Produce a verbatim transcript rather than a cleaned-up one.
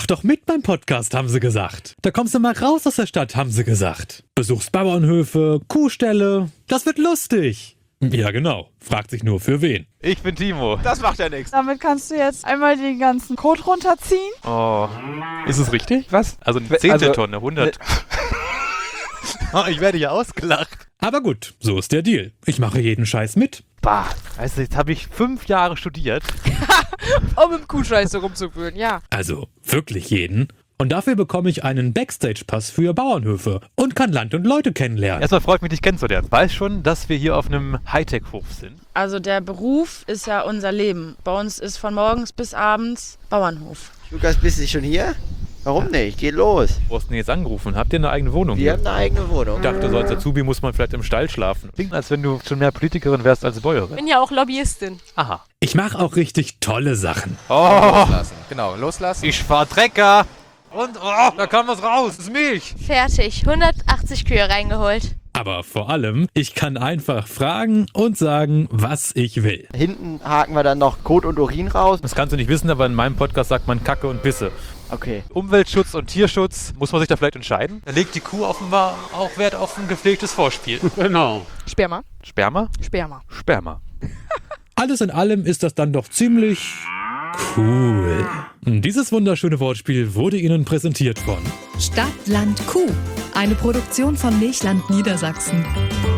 Mach doch mit beim Podcast, haben sie gesagt. Da kommst du mal raus aus der Stadt, haben sie gesagt. Besuchst Bauernhöfe, Kuhställe. Das wird lustig. Ja, genau. Fragt sich nur für wen. Ich bin Timo. Das macht ja nichts. Damit kannst du jetzt einmal den ganzen Code runterziehen. Oh. Ist es richtig? Was? Also eine zehnte Also, Tonne, hundert. Ich werde hier ausgelacht. Aber gut, so ist der Deal. Ich mache jeden Scheiß mit. Bah, weißt du, jetzt habe ich fünf Jahre studiert. Um im Kuhscheiß so rumzuwühlen, ja. Also wirklich jeden. Und dafür bekomme ich einen Backstage-Pass für Bauernhöfe und kann Land und Leute kennenlernen. Erstmal freut mich, dich kennenzulernen. Weiß schon, dass wir hier auf einem Hightech-Hof sind. Also der Beruf ist ja unser Leben. Bei uns ist von morgens bis abends Bauernhof. Lukas, bist du schon hier? Warum nicht? Geh los. Wo hast du denn jetzt angerufen? Habt ihr eine eigene Wohnung Wir hier? haben eine eigene Wohnung. Ich dachte, so als Azubi muss man vielleicht im Stall schlafen. Klingt, als wenn du schon mehr Politikerin wärst als Bäuerin. Bin ja auch Lobbyistin. Aha. Ich mache auch richtig tolle Sachen. Oh, Loslassen. Genau, loslassen. ich fahr Trecker. Und, oh, da kam was raus. Das ist Milch. Fertig. hundertachtzig Kühe reingeholt. Aber vor allem, ich kann einfach fragen und sagen, was ich will. Hinten haken wir dann noch Kot und Urin raus. Das kannst du nicht wissen, aber in meinem Podcast sagt man Kacke und Pisse. Okay. Umweltschutz und Tierschutz, muss man sich da vielleicht entscheiden? Da legt die Kuh offenbar auch Wert auf ein gepflegtes Vorspiel. Genau. Sperma. Sperma? Sperma. Sperma. Alles in allem ist das dann doch ziemlich cool. Dieses wunderschöne Wortspiel wurde Ihnen präsentiert von Stadt, Land, Kuh. Eine Produktion von Milchland Niedersachsen.